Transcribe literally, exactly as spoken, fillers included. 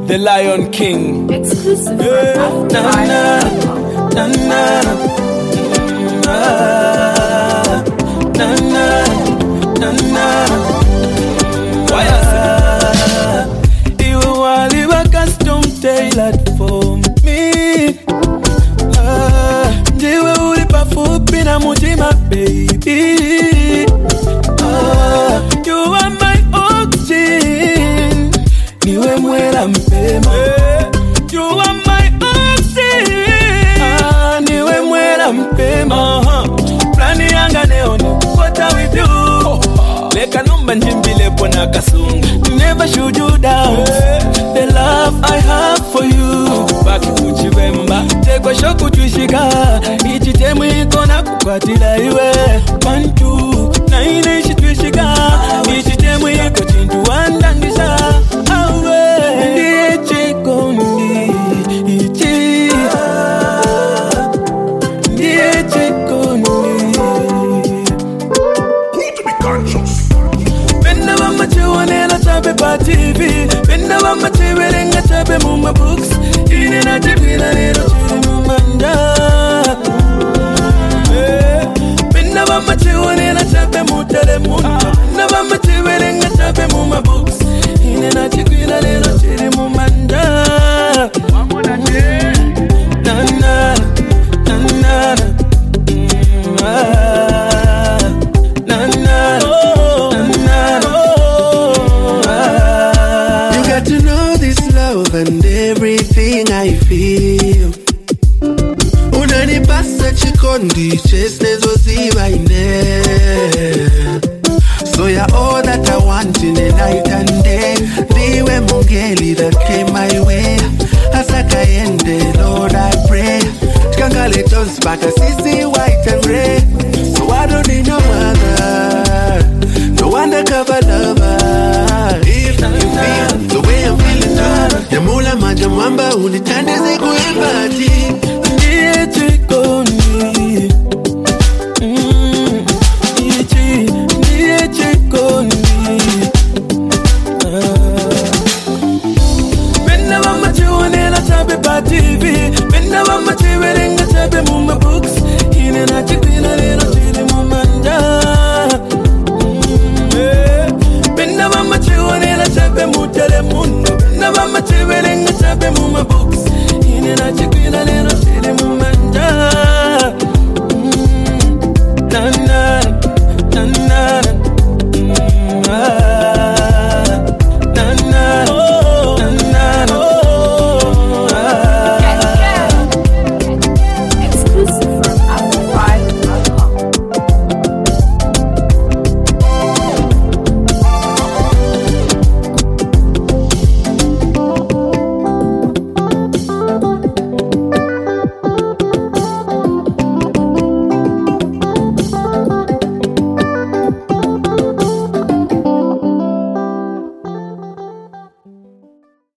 the Lion King. Exclusive Yeah. from Na na na na na na na na. Why you wali wa custom tailored for me? Ndiwe ulipa fupi na mutima baby. Ah, you are my oxygen. Niwe mwela mpema. You are my oxygen. Ah, niwe mwela mpema. Plani yanga neo ni kukota with you. Leka numba njimbile pona kasungu. Never shoot you down. The love I have for you. Baki kuchivemba. Tekwa shoku tuishika. Ichi temu iko na kukwatila iwe. Pantu na inaishi tuishika. Ichi temu iko chintu wandangisha. Awe ndiye chiko ndi. Ichi ndiye chiko ndi. Need to be conscious. Benda wama chiwanela chape pa T V. Benda wama chiwerenga chape muma books. Ine na chipila lero chiri mumanda. Benda wama chiwanela chape mutele munda. Benda wama chiwerenga chape muma books. Ine na chipila lero chiri mumanda. Na na na na na na. You got to know this love and everything I feel. Unanipasa chikondi chesnezo zivaine. So you're all that I want in the night and day. Ndiwe mungeli that came my way. Asaka ende, Lord I pray. Chikangale Jones baka sisi white and red. So I don't need no other, no undercover lover. If you feel the way I'm feeling too, Yamula maja mwamba unitandeze kuipati.